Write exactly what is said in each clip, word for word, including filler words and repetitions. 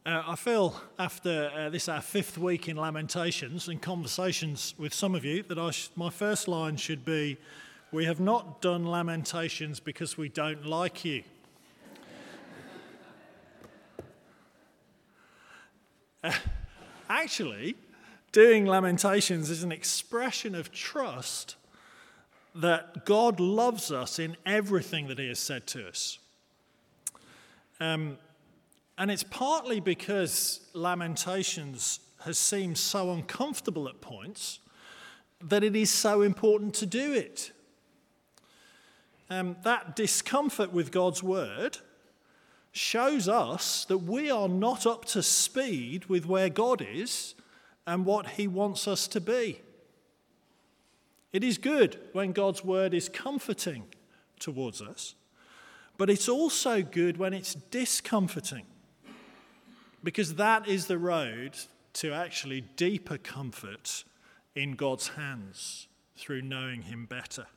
Uh, I feel after uh, this our fifth week in Lamentations and conversations with some of you that I sh- my first line should be, we have not done Lamentations because we don't like you. uh, actually, doing Lamentations is an expression of trust that God loves us in everything that he has said to us. Um, And it's partly because Lamentations has seemed so uncomfortable at points that it is so important to do it. Um, that discomfort with God's word shows us that we are not up to speed with where God is and what he wants us to be. It is good when God's word is comforting towards us, but it's also good when it's discomforting, because that is the road to actually deeper comfort in God's hands through knowing him better.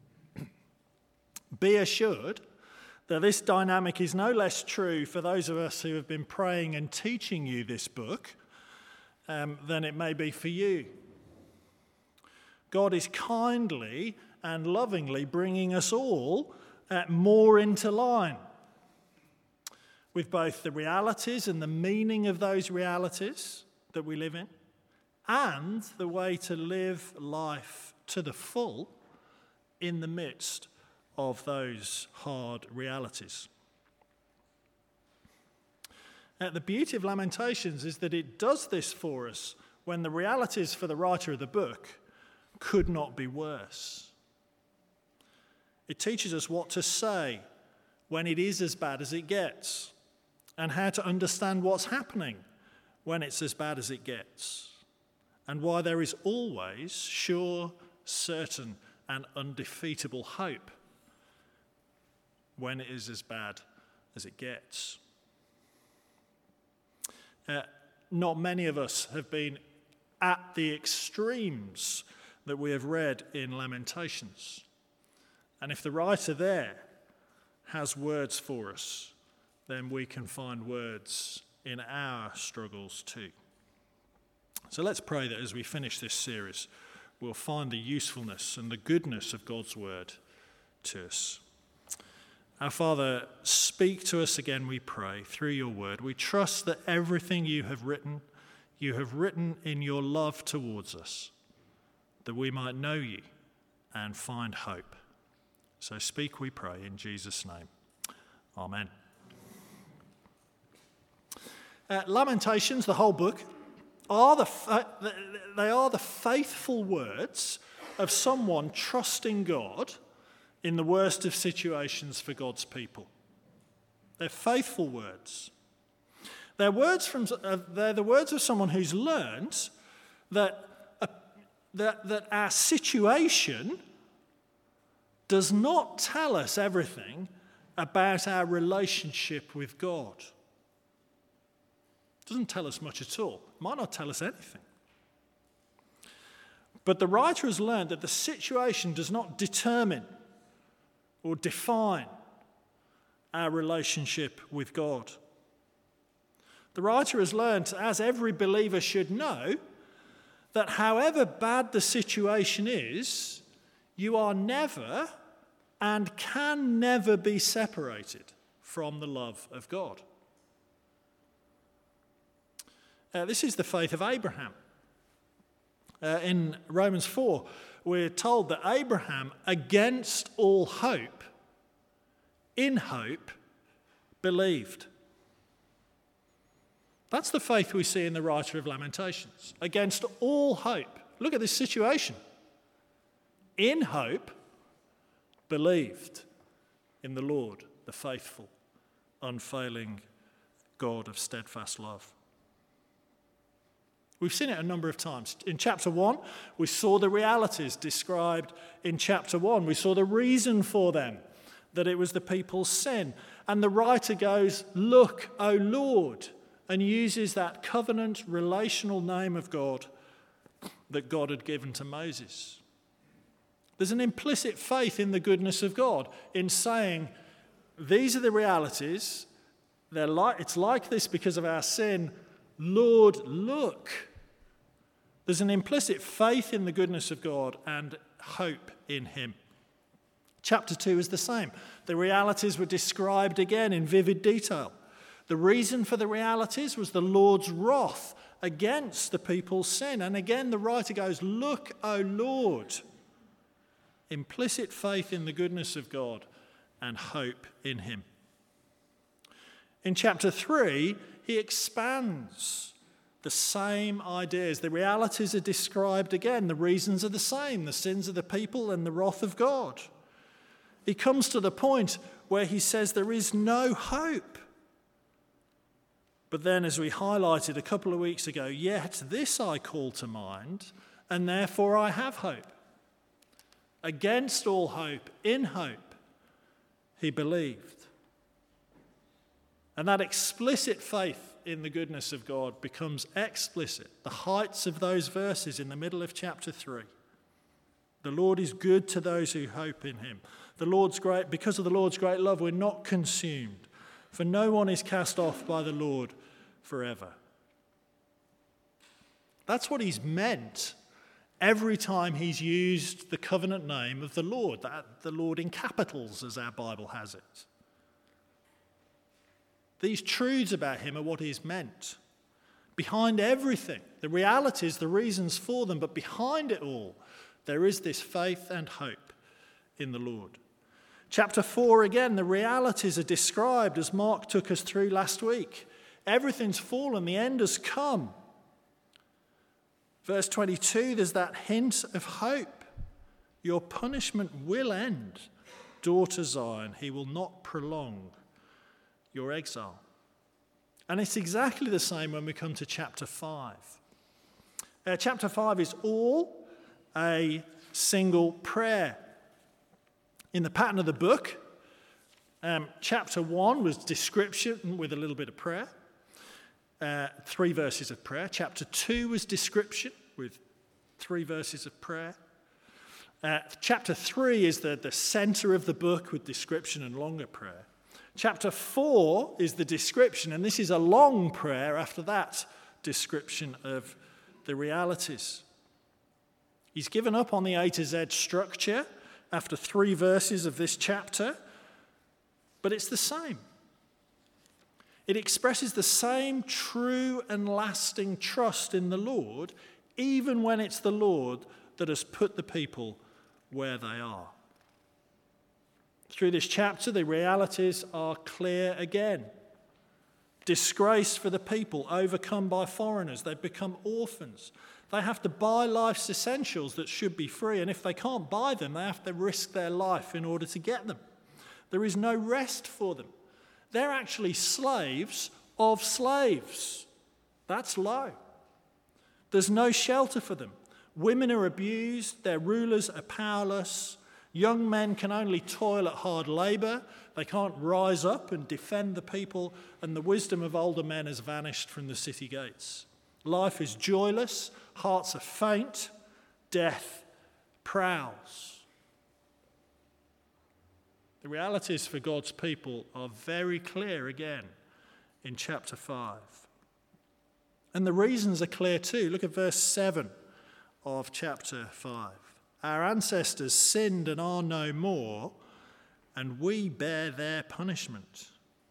Be assured that this dynamic is no less true for those of us who have been praying and teaching you this book um, than it may be for you. God is kindly and lovingly bringing us all uh, more into line with both the realities and the meaning of those realities that we live in, and the way to live life to the full in the midst of those hard realities. Now, the beauty of Lamentations is that it does this for us when the realities for the writer of the book could not be worse. It teaches us what to say when it is as bad as it gets, and how to understand what's happening when it's as bad as it gets, and why there is always sure, certain, and undefeatable hope when it is as bad as it gets. Uh, not many of us have been at the extremes that we have read in Lamentations. And if the writer there has words for us, then we can find words in our struggles too. So let's pray that as we finish this series, we'll find the usefulness and the goodness of God's word to us. Our Father, speak to us again, we pray, through your word. We trust that everything you have written, you have written in your love towards us, that we might know you and find hope. So speak, we pray, in Jesus' name. Amen. Uh, Lamentations, the whole book, are the fa- they are the faithful words of someone trusting God in the worst of situations for God's people. They're faithful words. They're words from uh, they're the words of someone who's learned that uh, that that our situation does not tell us everything about our relationship with God. It doesn't tell us much at all. It might not tell us anything. But the writer has learned that the situation does not determine or define our relationship with God. The writer has learned, as every believer should know, that however bad the situation is, you are never and can never be separated from the love of God. Uh, this is the faith of Abraham. Uh, in Romans four, we're told that Abraham, against all hope, in hope, believed. That's the faith we see in the writer of Lamentations. Against all hope. Look at this situation. In hope, believed in the Lord, the faithful, unfailing God of steadfast love. We've seen it a number of times. In chapter one, we saw the realities described in chapter one. We saw the reason for them, that it was the people's sin. And the writer goes, "Look, O Lord," and uses that covenant relational name of God that God had given to Moses. There's an implicit faith in the goodness of God in saying, these are the realities, They're like, it's like this because of our sin. Lord, look. There's an implicit faith in the goodness of God and hope in him. Chapter two is the same. The realities were described again in vivid detail. The reason for the realities was the Lord's wrath against the people's sin. And again, the writer goes, look, O Lord. Implicit faith in the goodness of God and hope in him. In chapter three, he expands the same ideas. The realities are described again. The reasons are the same. The sins of the people and the wrath of God. He comes to the point where he says there is no hope. But then, as we highlighted a couple of weeks ago, yet this I call to mind, and therefore I have hope. Against all hope, in hope, he believed. And that explicit faith in the goodness of God becomes explicit. The heights of those verses in the middle of chapter three. The Lord is good to those who hope in him. The Lord's great, because of the Lord's great love, we're not consumed, for no one is cast off by the Lord forever. That's what he's meant every time he's used the covenant name of the Lord, that, the Lord in capitals, as our Bible has it. These truths about him are what he's meant. Behind everything, the realities, the reasons for them, but behind it all, there is this faith and hope in the Lord. Chapter four, again, the realities are described as Mark took us through last week. Everything's fallen, the end has come. Verse twenty-two, there's that hint of hope. Your punishment will end, daughter Zion. He will not prolong your exile. And it's exactly the same when we come to chapter five. Uh, chapter five is all a single prayer. In the pattern of the book, um, chapter one was description with a little bit of prayer. Uh, three verses of prayer. Chapter two was description with three verses of prayer. Uh, chapter three is the, the center of the book with description and longer prayer. Chapter four is the description, and this is a long prayer after that description of the realities. He's given up on the A to Z structure after three verses of this chapter, but it's the same. It expresses the same true and lasting trust in the Lord, even when it's the Lord that has put the people where they are. Through this chapter, the realities are clear again. Disgrace for the people, overcome by foreigners. They've become orphans. They have to buy life's essentials that should be free, and if they can't buy them, they have to risk their life in order to get them. There is no rest for them. They're actually slaves of slaves. That's low. There's no shelter for them. Women are abused. Their rulers are powerless. Young men can only toil at hard labour. They can't rise up and defend the people, and the wisdom of older men has vanished from the city gates. Life is joyless, hearts are faint, death prowls. The realities for God's people are very clear again in chapter five. And the reasons are clear too. Look at verse seven of chapter five. Our ancestors sinned and are no more, and we bear their punishment.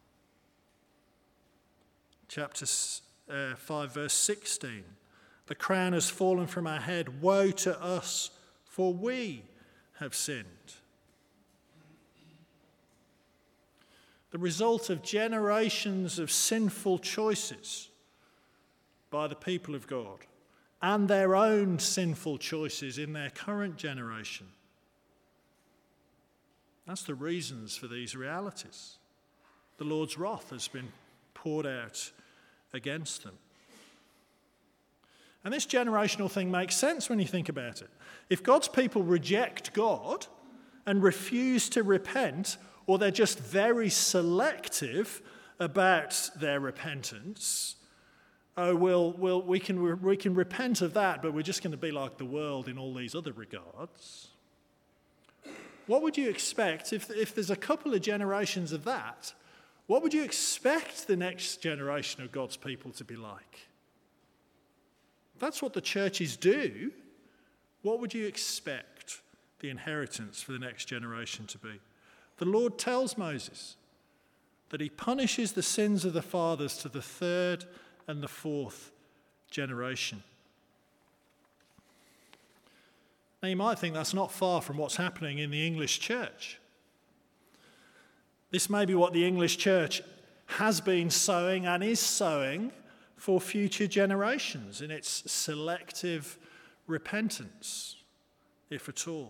Chapter uh, five, verse sixteen. The crown has fallen from our head. Woe to us, for we have sinned. The result of generations of sinful choices by the people of God and their own sinful choices in their current generation. That's the reasons for these realities. The Lord's wrath has been poured out against them. And this generational thing makes sense when you think about it. If God's people reject God and refuse to repent, or they're just very selective about their repentance, oh, we'll, we'll, we, can, we can repent of that, but we're just going to be like the world in all these other regards. What would you expect if, if there's a couple of generations of that? What would you expect the next generation of God's people to be like? If that's what the churches do, what would you expect the inheritance for the next generation to be? The Lord tells Moses that he punishes the sins of the fathers to the third and the fourth generation. Now, you might think that's not far from what's happening in the English church. This may be what the English church has been sowing and is sowing for future generations in its selective repentance, if at all.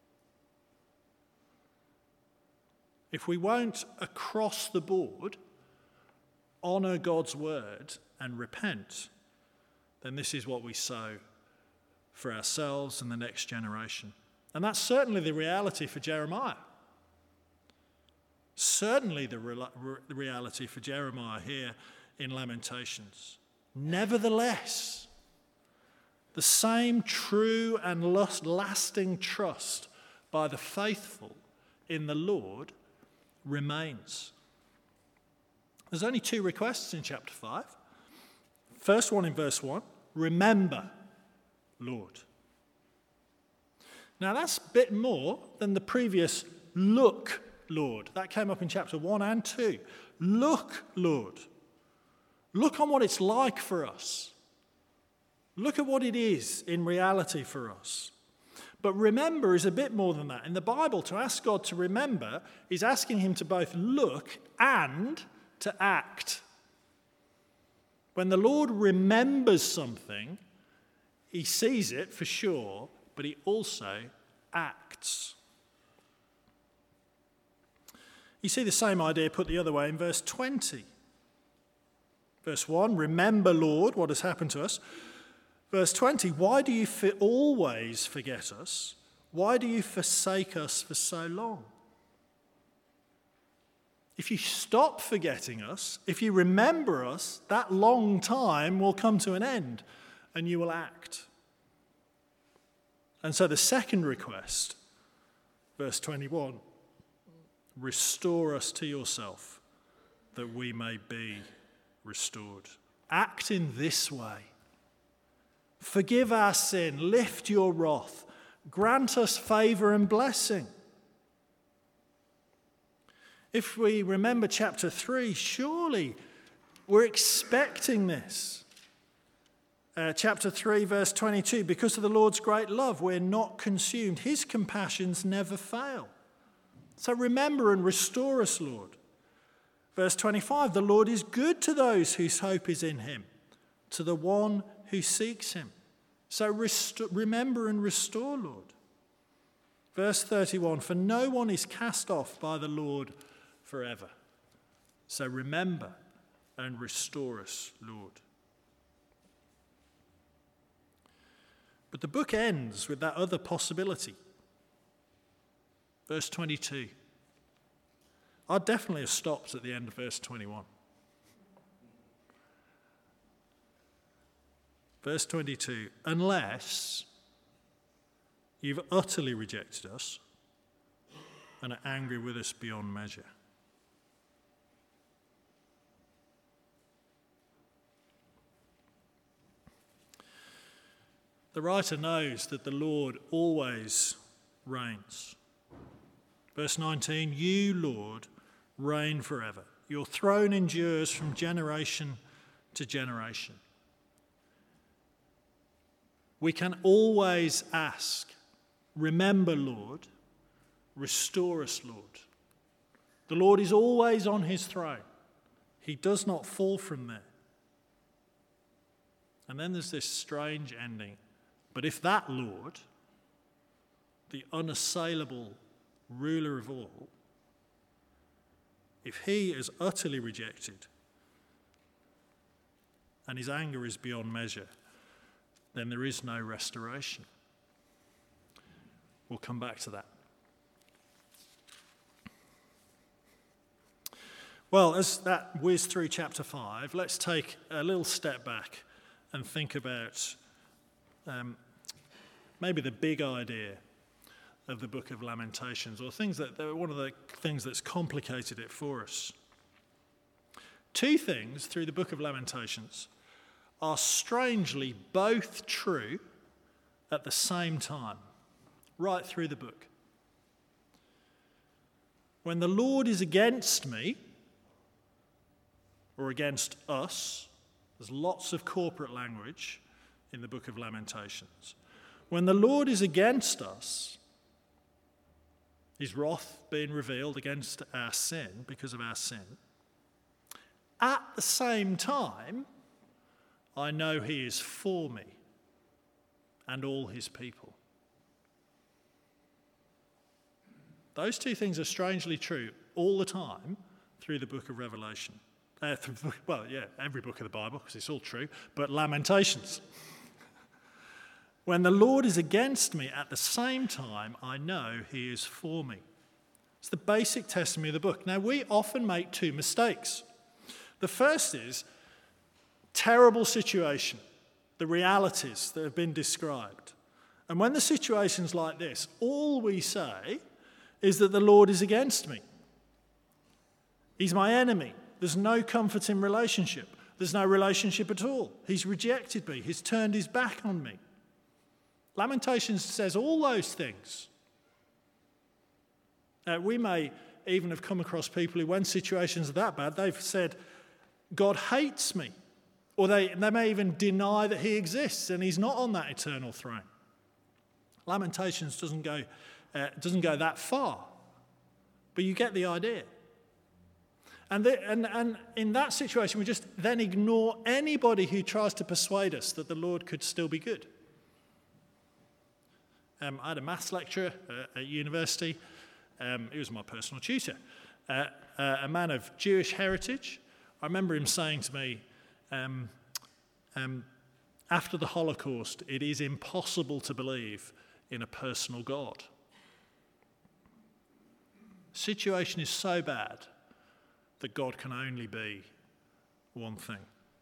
If we won't, across the board, honour God's word and repent, then this is what we sow for ourselves and the next generation. And that's certainly the reality for Jeremiah. Certainly the, re- re- the reality for Jeremiah here in Lamentations. Nevertheless, the same true and lasting trust by the faithful in the Lord remains. There's only two requests in chapter five. First one in verse one, remember, Lord. Now that's a bit more than the previous look, Lord. That came up in chapter one and two. Look, Lord. Look on what it's like for us. Look at what it is in reality for us. But remember is a bit more than that. In the Bible, to ask God to remember is asking him to both look and to act. When the Lord remembers something, he sees it for sure, but he also acts. You see the same idea put the other way in verse twenty. Verse one, remember, Lord, what has happened to us. Verse twenty, why do you for always forget us? Why do you forsake us for so long? If you stop forgetting us, if you remember us, that long time will come to an end and you will act. And so the second request, verse twenty-one, restore us to yourself that we may be restored. Act in this way. Forgive our sin, lift your wrath, grant us favour and blessing. If we remember chapter three, surely we're expecting this. Uh, chapter three, verse twenty-two, because of the Lord's great love, we're not consumed. His compassions never fail. So remember and restore us, Lord. Verse twenty-five, the Lord is good to those whose hope is in him, to the one who seeks him. So rest- remember and restore, Lord. Verse thirty-one, for no one is cast off by the Lord forever. So remember and restore us, Lord. But the book ends with that other possibility. Verse twenty-two. I'd definitely have stopped at the end of verse twenty-one. Verse twenty-two, unless you've utterly rejected us and are angry with us beyond measure. The writer knows that the Lord always reigns. Verse nineteen, you, Lord, reign forever. Your throne endures from generation to generation. We can always ask, remember, Lord, restore us, Lord. The Lord is always on his throne. He does not fall from there. And then there's this strange ending. But if that Lord, the unassailable ruler of all, if he is utterly rejected and his anger is beyond measure, then there is no restoration. We'll come back to that. Well, as that whizzed through chapter five, let's take a little step back and think about um, maybe the big idea of the book of Lamentations, or things that, that one of the things that's complicated it for us. Two things through the book of Lamentations are strangely both true at the same time, right through the book. When the Lord is against me, or against us, there's lots of corporate language in the book of Lamentations. When the Lord is against us, his wrath being revealed against our sin because of our sin, at the same time, I know he is for me and all his people. Those two things are strangely true all the time through the book of Revelation. Uh, through, well, yeah, every book of the Bible, because it's all true, but Lamentations. When the Lord is against me, at the same time, I know he is for me. It's the basic testimony of the book. Now, we often make two mistakes. The first is terrible situation, the realities that have been described. And when the situation's like this, all we say is that the Lord is against me. He's my enemy. There's no comforting relationship. There's no relationship at all. He's rejected me. He's turned his back on me. Lamentations says all those things. Uh, we may even have come across people who, when situations are that bad, they've said, God hates me. Or they, they may even deny that he exists and he's not on that eternal throne. Lamentations doesn't go, uh, doesn't go that far. But you get the idea. And, the, and, and in that situation, we just then ignore anybody who tries to persuade us that the Lord could still be good. Um, I had a maths lecturer uh, at university. Um, he was my personal tutor. Uh, uh, a man of Jewish heritage. I remember him saying to me, um, um, after the Holocaust, it is impossible to believe in a personal God. The situation is so bad that God can only be one thing.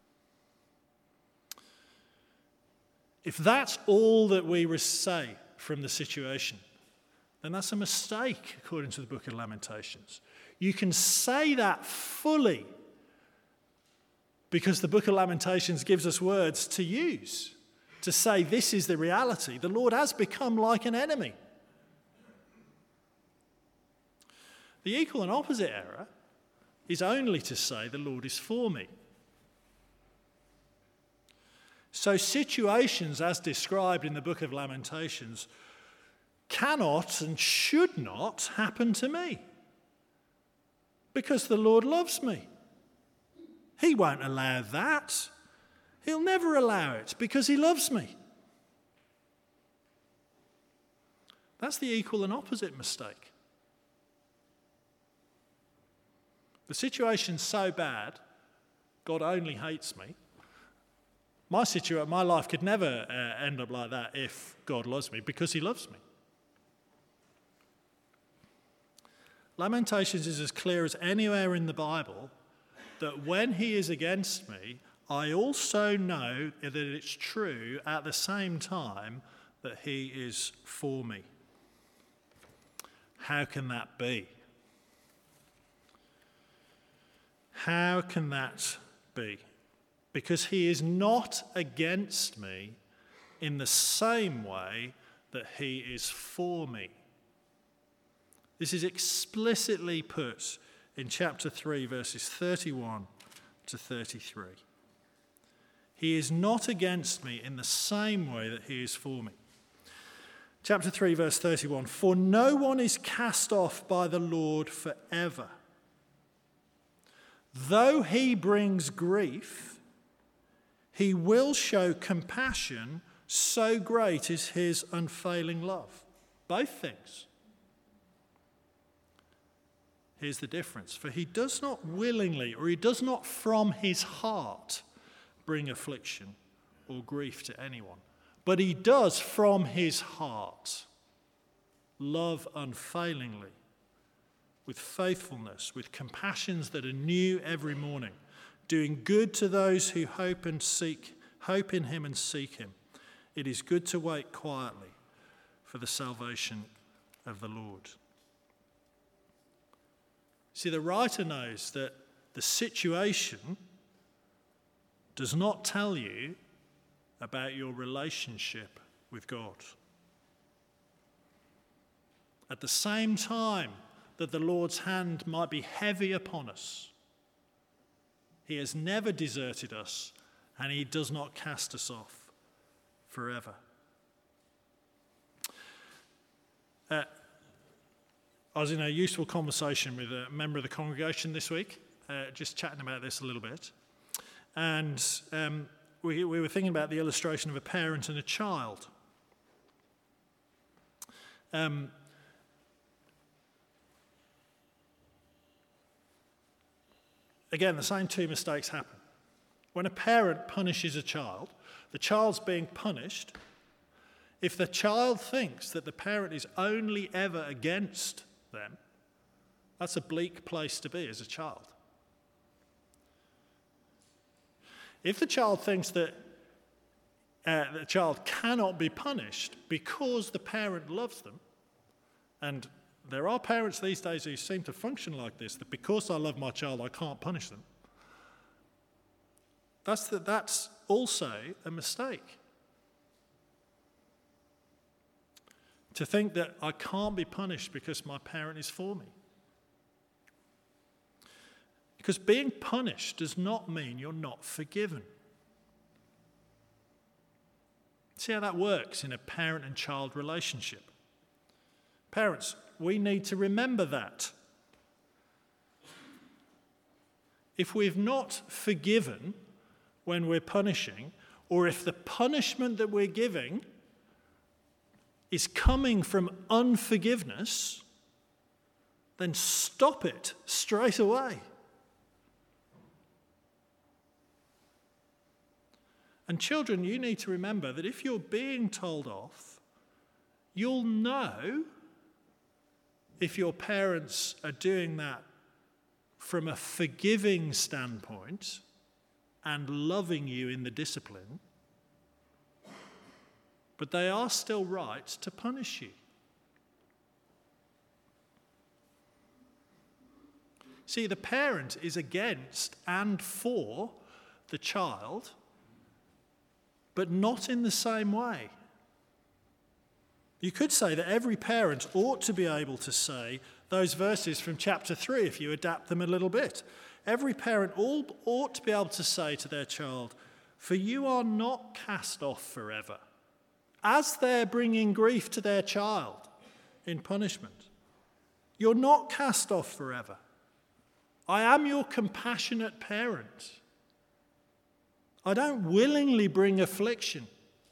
If that's all that we say from the situation, then that's a mistake according to the book of Lamentations. You can say that fully because the book of Lamentations gives us words to use to say this is the reality. The Lord has become like an enemy. The equal and opposite error is only to say the Lord is for me. So situations as described in the book of Lamentations cannot and should not happen to me because the Lord loves me. He won't allow that. He'll never allow it because he loves me. That's the equal and opposite mistake. The situation's so bad, God only hates me. My situation, my life could never uh, end up like that if God loves me, because he loves me. Lamentations is as clear as anywhere in the Bible that when he is against me, I also know that it's true at the same time that he is for me. How can that be? How can that be? Because he is not against me in the same way that he is for me. This is explicitly put in chapter three, verses thirty-one to thirty-three. He is not against me in the same way that he is for me. Chapter three, verse thirty-one, for no one is cast off by the Lord forever. Though he brings grief, he will show compassion, so great is his unfailing love. Both things. Here's the difference. For he does not willingly, or he does not from his heart, bring affliction or grief to anyone. But he does from his heart love unfailingly, with faithfulness, with compassions that are new every morning, doing good to those who hope and seek, hope in him and seek him. It is good to wait quietly for the salvation of the Lord. See, the writer knows that the situation does not tell you about your relationship with God. At the same time that the Lord's hand might be heavy upon us, he has never deserted us, and he does not cast us off forever. Uh, I was in a useful conversation with a member of the congregation this week, uh, just chatting about this a little bit. And um, we, we were thinking about the illustration of a parent and a child. Um, again, the same two mistakes happen. When a parent punishes a child, the child's being punished. If the child thinks that the parent is only ever against them, that's a bleak place to be as a child. If the child thinks that uh, the child cannot be punished because the parent loves them, and there are parents these days who seem to function like this, that because I love my child, I can't punish them, that's, the, that's also a mistake. To think that I can't be punished because my parent is for me. Because being punished does not mean you're not forgiven. See how that works in a parent and child relationship. Parents, we need to remember that. If we've not forgiven when we're punishing, or if the punishment that we're giving is coming from unforgiveness, then stop it straight away. And children, you need to remember that if you're being told off, you'll know if your parents are doing that from a forgiving standpoint and loving you in the discipline, but they are still right to punish you. See, the parent is against and for the child, but not in the same way. You could say that every parent ought to be able to say those verses from chapter three if you adapt them a little bit. Every parent ought to be able to say to their child, "For you are not cast off forever," as they're bringing grief to their child in punishment. You're not cast off forever. I am your compassionate parent. I don't willingly bring affliction.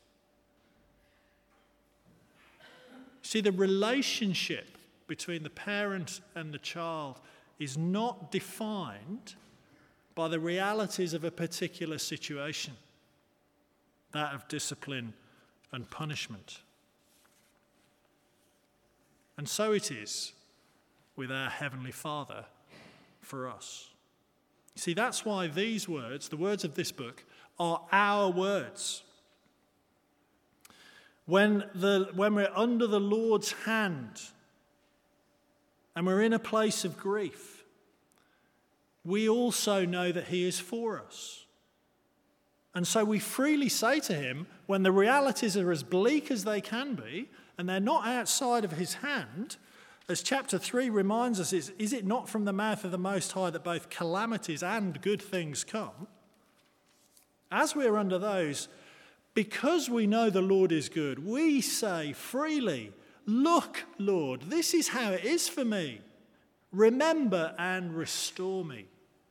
See, the relationship between the parent and the child is not defined by the realities of a particular situation, that of discipline and punishment. And so it is with our Heavenly Father for us. See, that's why these words, the words of this book, are our words. When, the, when we're under the Lord's hand and we're in a place of grief, we also know that He is for us. And so we freely say to Him, when the realities are as bleak as they can be, and they're not outside of His hand, as chapter three reminds us, is, is it not from the mouth of the Most High that both calamities and good things come? As we're under those, because we know the Lord is good, we say freely, "Look, Lord, this is how it is for me. Remember and restore me."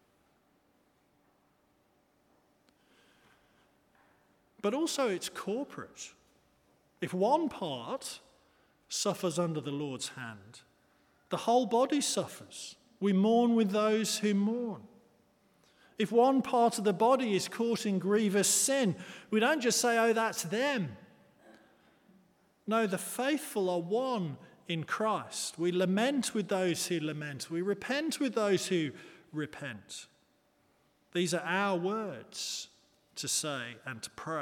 But also it's corporate. If one part suffers under the Lord's hand, the whole body suffers. We mourn with those who mourn. If one part of the body is caught in grievous sin, we don't just say, "Oh, that's them." No, the faithful are one in Christ. We lament with those who lament. We repent with those who repent. These are our words to say and to pray.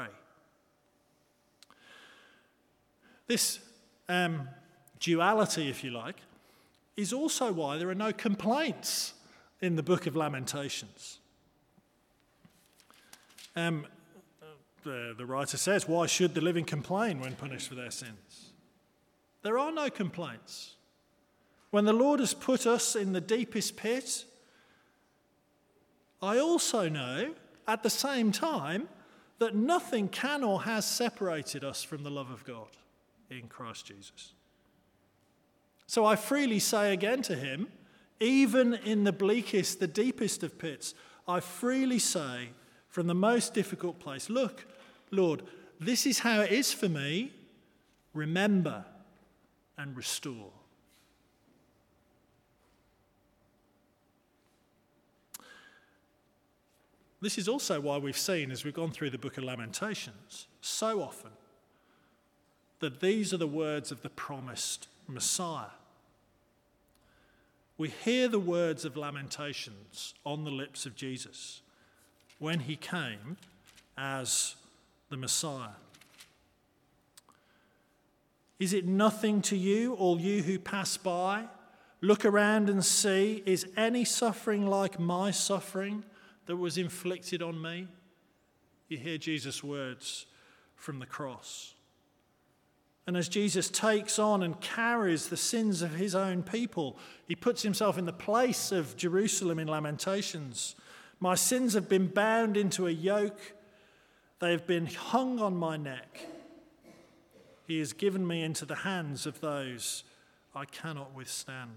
This um, duality, if you like, is also why there are no complaints in the book of Lamentations. Um, the, the writer says, why should the living complain when punished for their sins? There are no complaints. When the Lord has put us in the deepest pit, I also know at the same time that nothing can or has separated us from the love of God in Christ Jesus. So I freely say again to him, even in the bleakest, the deepest of pits, I freely say from the most difficult place, look, Lord, this is how it is for me. Remember and restore. This is also why we've seen, as we've gone through the book of Lamentations, so often that these are the words of the promised Messiah. We hear the words of Lamentations on the lips of Jesus when he came as the Messiah. Is it nothing to you, all you who pass by? Look around and see, is any suffering like my suffering that was inflicted on me? You hear Jesus' words from the cross. And as Jesus takes on and carries the sins of his own people, he puts himself in the place of Jerusalem in Lamentations. My sins have been bound into a yoke. They have been hung on my neck. He has given me into the hands of those I cannot withstand.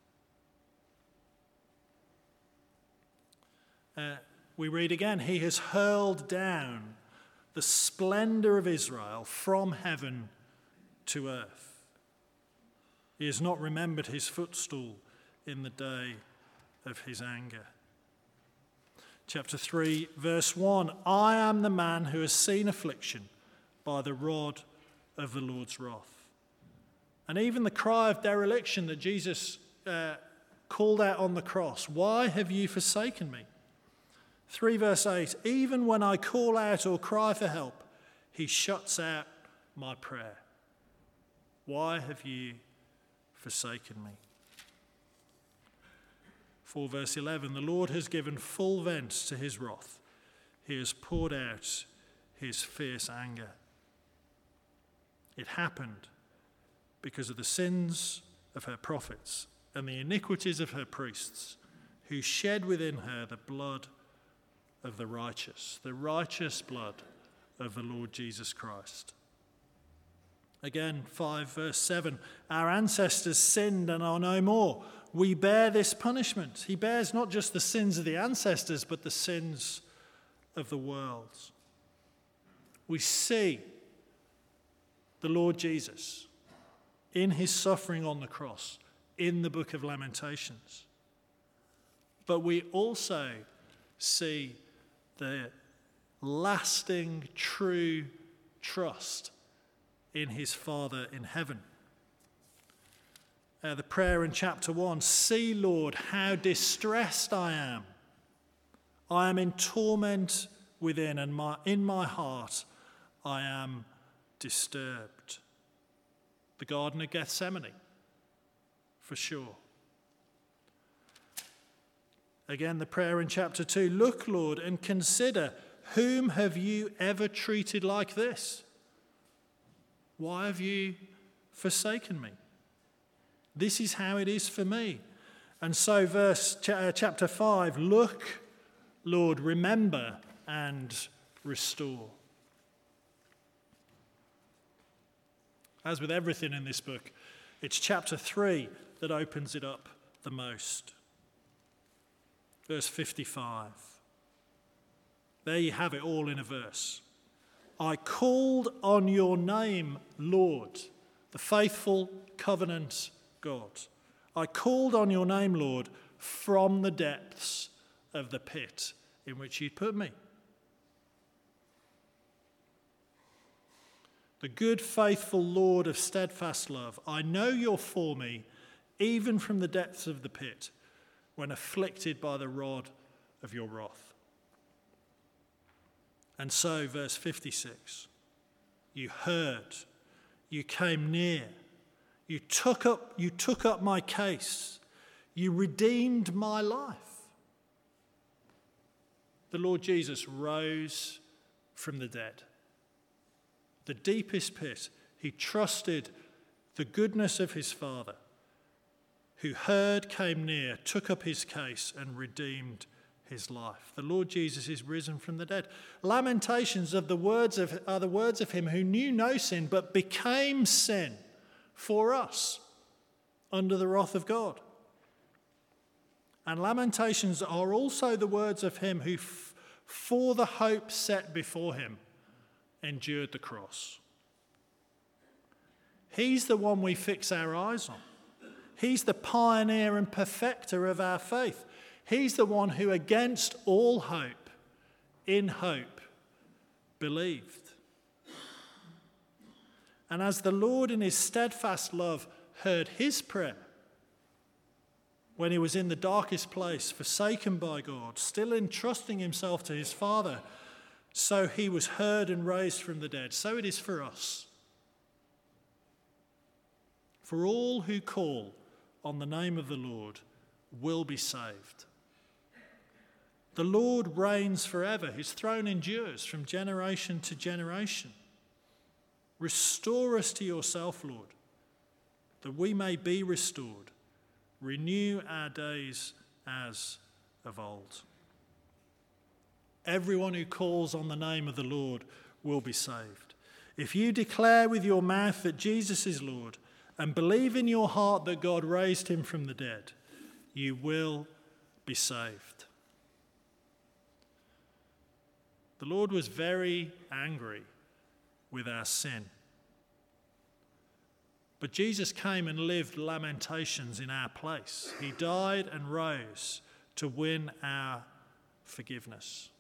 Uh, we read again, he has hurled down the splendor of Israel from heaven to earth. He has not remembered his footstool in the day of his anger. Chapter three, verse one, I am the man who has seen affliction by the rod of the Lord's wrath. And even the cry of dereliction that Jesus uh, called out on the cross, why have you forsaken me? three verse eight, even when I call out or cry for help, he shuts out my prayer. Why have you forsaken me? four verse eleven, the Lord has given full vent to his wrath. He has poured out his fierce anger. It happened because of the sins of her prophets and the iniquities of her priests, who shed within her the blood of the righteous, the righteous blood of the Lord Jesus Christ. Again, five verse seven, our ancestors sinned and are no more. We bear this punishment. He bears not just the sins of the ancestors, but the sins of the world. We see the Lord Jesus in his suffering on the cross in the book of Lamentations. But we also see the lasting, true trust in his Father in heaven. Uh, the prayer in chapter one, see, Lord, how distressed I am. I am in torment within, and my, in my heart I am disturbed. The Garden of Gethsemane, for sure. Again, the prayer in chapter two, look, Lord, and consider, whom have you ever treated like this? Why have you forsaken me? This is how it is for me. And so verse ch- chapter five, look, Lord, remember and restore. As with everything in this book, it's chapter three that opens it up the most. Verse fifty-five. There you have it all in a verse. I called on your name, Lord, the faithful covenant God. I called on your name, Lord, from the depths of the pit in which you'd put me. The good, faithful Lord of steadfast love, I know you're for me, even from the depths of the pit, when afflicted by the rod of your wrath. And so, verse fifty-six, you heard, you came near, you took up, you took up my case, you redeemed my life. the Lord Jesus rose from the dead. The deepest pit, he trusted the goodness of his Father, who heard, came near, took up his case and redeemed his life. The Lord Jesus is risen from the dead. Lamentations of the words of, are the words of him who knew no sin but became sin for us under the wrath of God. And Lamentations are also the words of him who, f- for the hope set before him, endured the cross. He's the one we fix our eyes on. He's the pioneer and perfecter of our faith. He's the one who, against all hope, in hope, believed. And as the Lord in his steadfast love heard his prayer, when he was in the darkest place, forsaken by God, still entrusting himself to his Father, so he was heard and raised from the dead. So it is for us. For all who call on the name of the Lord will be saved. The Lord reigns forever. His throne endures from generation to generation. Restore us to yourself, Lord, that we may be restored. Renew our days as of old. Everyone who calls on the name of the Lord will be saved. If you declare with your mouth that Jesus is Lord and believe in your heart that God raised him from the dead, you will be saved. The Lord was very angry with our sin. But Jesus came and lived lamentations in our place. He died and rose to win our forgiveness.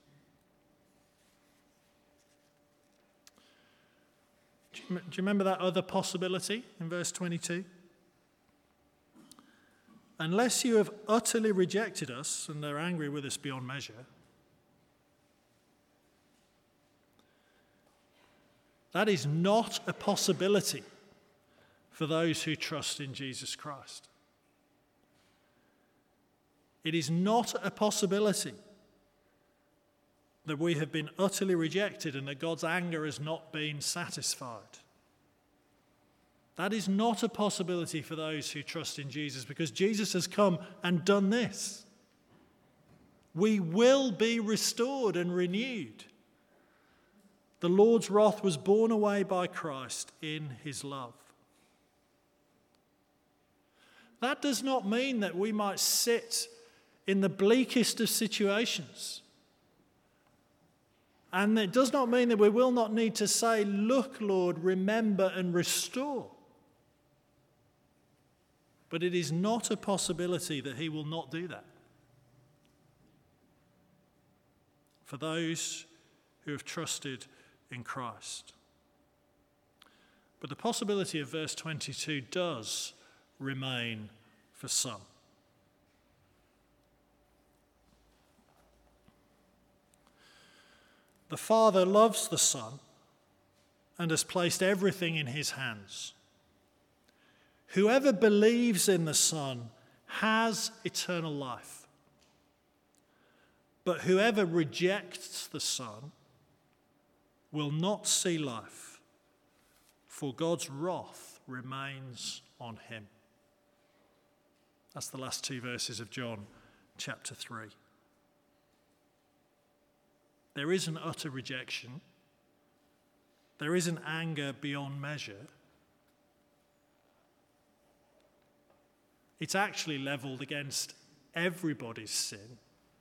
Do you, do you remember that other possibility in verse twenty-two? Unless you have utterly rejected us and are angry with us beyond measure, that is not a possibility for those who trust in Jesus Christ. It is not a possibility that we have been utterly rejected and that God's anger has not been satisfied. That is not a possibility for those who trust in Jesus, because Jesus has come and done this. We will be restored and renewed. The Lord's wrath was borne away by Christ in his love. That does not mean that we might sit in the bleakest of situations. And it does not mean that we will not need to say, "Look, Lord, remember and restore." But it is not a possibility that he will not do that. For those who have trusted in Christ. But the possibility of verse twenty-two does remain for some. The Father loves the Son and has placed everything in his hands. Whoever believes in the Son has eternal life. But whoever rejects the Son will not see life, for God's wrath remains on him. That's the last two verses of John chapter three. There is an utter rejection. There is an anger beyond measure. It's actually levelled against everybody's sin.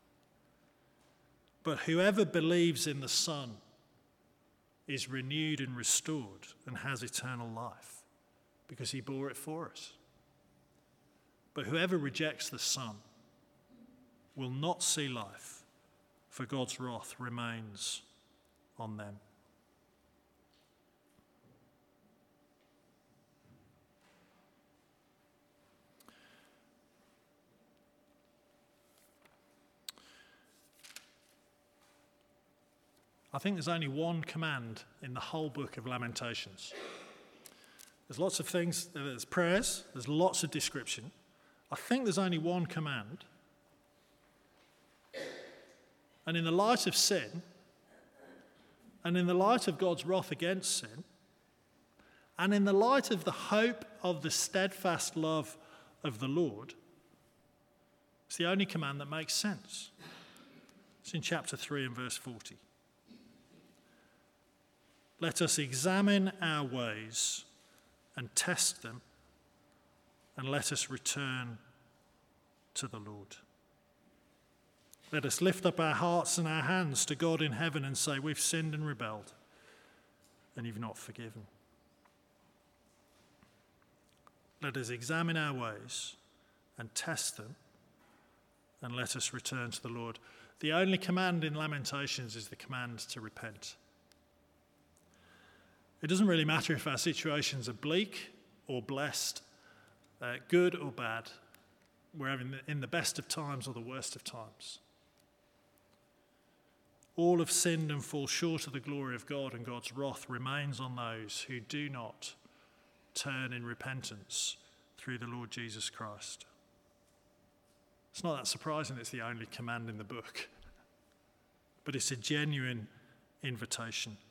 But whoever believes in the Son is renewed and restored and has eternal life, because he bore it for us. But whoever rejects the Son will not see life, for God's wrath remains on them. I think there's only one command in the whole book of Lamentations. There's lots of things, there's prayers, there's lots of description. I think there's only one command. And in the light of sin, and in the light of God's wrath against sin, and in the light of the hope of the steadfast love of the Lord, it's the only command that makes sense. It's in chapter three and verse forty. Let us examine our ways and test them, and let us return to the Lord. Let us lift up our hearts and our hands to God in heaven and say, we've sinned and rebelled, and you've not forgiven. Let us examine our ways and test them, and let us return to the Lord. The only command in Lamentations is the command to repent. It doesn't really matter if our situations are bleak or blessed, uh, good or bad. We're in the, in the best of times or the worst of times. All have sinned and fall short of the glory of God, and God's wrath remains on those who do not turn in repentance through the Lord Jesus Christ. It's not that surprising it's the only command in the book, but it's a genuine invitation.